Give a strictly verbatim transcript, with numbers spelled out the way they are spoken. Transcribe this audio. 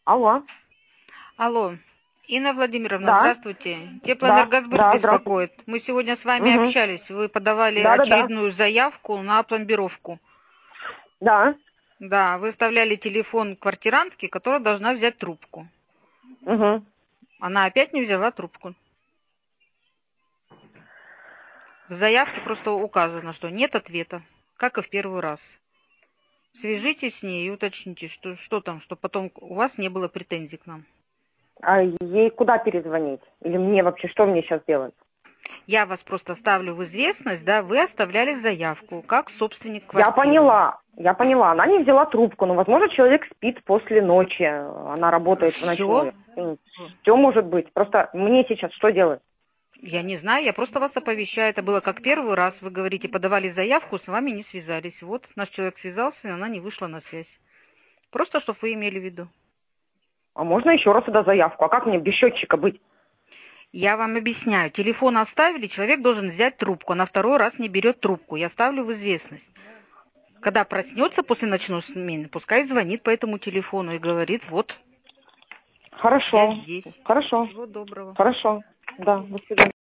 Алло. Алло, Инна Владимировна, Да. здравствуйте. Да. Теплоэнергосбыт Да, здравствуйте. беспокоит. Мы сегодня с вами Угу. общались. Вы подавали Да, да, да. очередную заявку на пломбировку. Да. Да, вы оставляли телефон квартирантки, которая должна взять трубку. Угу. Она опять не взяла трубку. В заявке просто указано, что нет ответа, как и в первый раз. Свяжитесь с ней и уточните, что, что там, чтобы потом у вас не было претензий к нам. А ей куда перезвонить? Или мне вообще, что мне сейчас делать? Я вас просто ставлю в известность, да, вы оставляли заявку как собственник Я квартиры. поняла. Я поняла. Она не взяла трубку. Но, возможно, человек спит после ночи. Она работает в Все. ночное. Все может быть. Просто мне сейчас что делать? Я не знаю, я просто вас оповещаю. Это было как первый раз. Вы говорите, подавали заявку, с вами не связались. Вот наш человек связался, и она не вышла на связь. Просто, чтобы вы имели в виду. А можно еще раз сюда заявку? А как мне без счетчика быть? Я вам объясняю. Телефон оставили, человек должен взять трубку. На второй раз не берет трубку. Я ставлю в известность. Когда проснется после ночной смены, пускай звонит по этому телефону и говорит, вот, Хорошо. я здесь. Хорошо. Всего доброго. Хорошо. Да, до свидания.